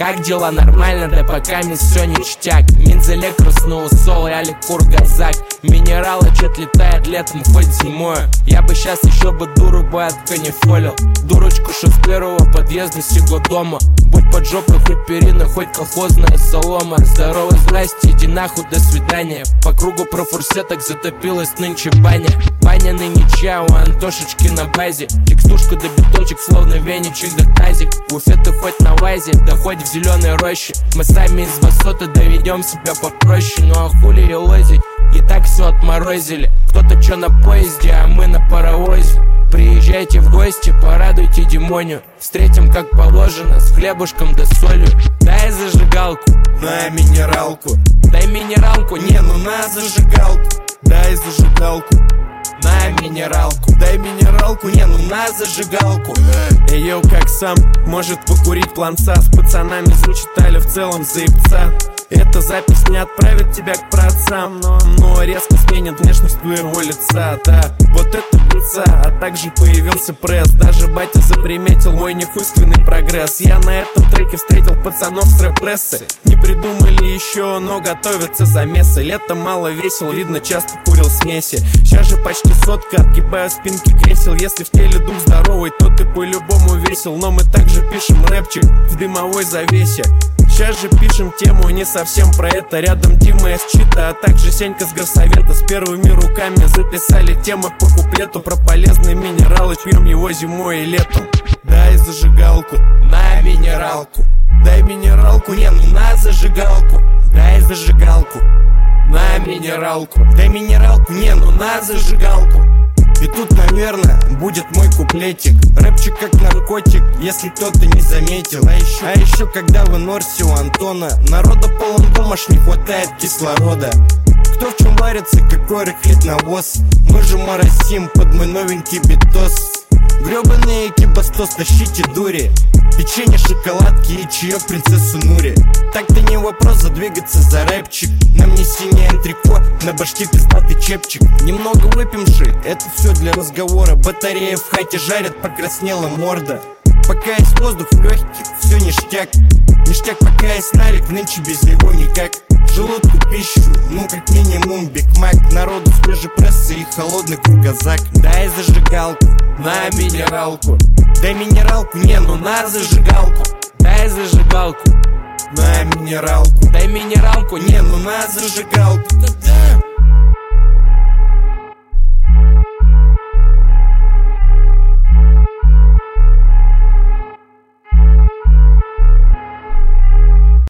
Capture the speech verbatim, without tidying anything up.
Как дела? Нормально, да пока мне все ништяк. Минзелек, Красноусол, Алик, Кургазак. Минералы чет летает летом, хоть зимой. Я бы сейчас еще бы дуру бы отканифолил. Дурочку, что с первого подъезда сего дома. Будь под жопой, хоть перина, хоть колхозная солома. Здорово, здрасте, иди нахуй, до свидания. По кругу про фурсеток затопилась нынче баня. Баня ныне чья, у Антошечки на базе. Текстушка да бетончик, словно веничек да тазик. Буфеты хоть на вазе, да хоть в зеленой роще. Мы сами из высоты доведем себя попроще. Ну а хули и лозить, и так все отморозили. Кто-то чё на поезде, а мы на паровозе. Приезжайте в гости, порадуйте Димоню. Встретим как положено, с хлебушком да солью. Дай зажигалку, на минералку. дай минералку, Не, ну на зажигалку. Дай зажигалку. на минералку. Дай минералку, не, ну на зажигалку. Эйо, как сам, может покурить планца. С пацанами зачитали в целом заебца. Эта запись не отправит тебя к праотцам, но, но резко сменит внешность твоего лица. Да, вот это пицца, а также появился пресс. Даже батя заприметил мой нехуйственный прогресс. Я на этом треке встретил пацанов с рэп-прессы. Не придумали еще, но готовятся замесы. Летом мало весел, видно, часто курил смеси. Сейчас же почти сотка, отгибаю спинки кресел. Если в теле дух здоровый, то ты по-любому весел. Но мы также пишем рэпчик в дымовой завесе. Сейчас же пишем тему не совсем про это. Рядом Дима из Чита, а также Сенька с горсовета. С первыми руками записали темы по куплету. Про полезные минералы, пьем его зимой и летом. Дай зажигалку, на минералку. дай минералку, не, ну на зажигалку. Дай зажигалку, на минералку. Дай минералку, не, ну на зажигалку. И тут, наверное, будет мой куплетик. Рэпчик как наркотик, если кто-то не заметил. А еще, а еще когда в Норсе у Антона народа полон дом, аж не хватает кислорода. Кто в чем варится, какой рыхлит навоз. Мы же моросим под мой новенький битос. Гребаные кибастос, тащите дури. Печенье, шоколадки и чаек принцессу Нури. Так-то не вопрос задвигаться за рэпчик. На мне синее антрико, на башке пиздатый чепчик. Немного выпьем же, это все для разговора. Батарея в хате жарят, покраснела морда. Пока есть воздух в легких, все ништяк. Ништяк, пока есть налик, нынче без него никак. Желудку пищу, ну как минимум Биг Мак. Народу свежей прессы и холодный кругозак. дай зажигалку, на минералку. Дай минералку, не, ну на зажигалку. дай зажигалку, на минералку. дай минералку, Не, ну на зажигалку.